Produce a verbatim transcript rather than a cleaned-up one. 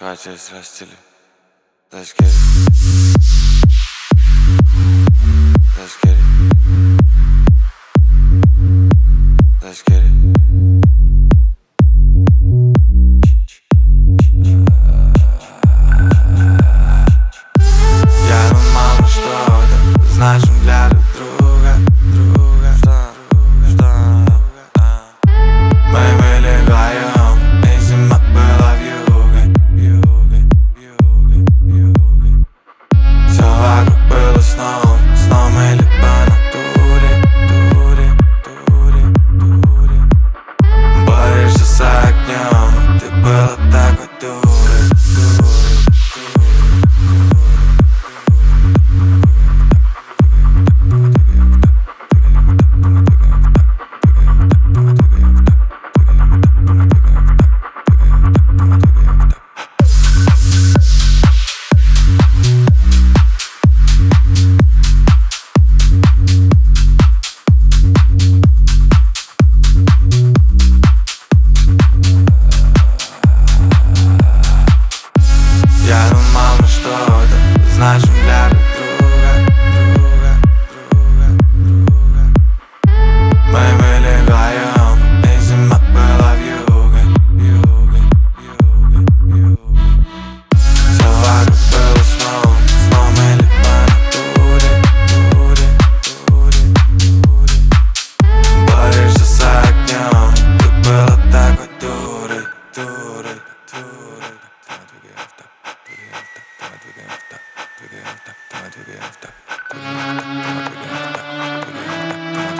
Хватит срастили. Let's get it. Let's get it. Let's get it. Я думал, мы что-то значим для друг друга, друга. Что, что, а? Мы были вдвоем, и зима была вьюгой, вьюгой, вьюгой, вьюгой. Все вокруг было сном, сном или по натуре, туре, туре, туре. Борешься с огнем, ты была такой дурой, дурой. Я думал, мы что-то значим для друг друга, друга, друга, друга. Мы были вдвоем, и зима была вьюгой, вьюгой, вьюгой, вьюгой. Все вокруг было сном, сном или по натуре, туре, туре, туре. Борешься с огнем, ты была такой дурой, дурой, дурой. Двигаем в так, двигаем в так, двигаем в так, двигаем в так, двигаем в так, двигаем в так, двигаем в так, двигаем в так.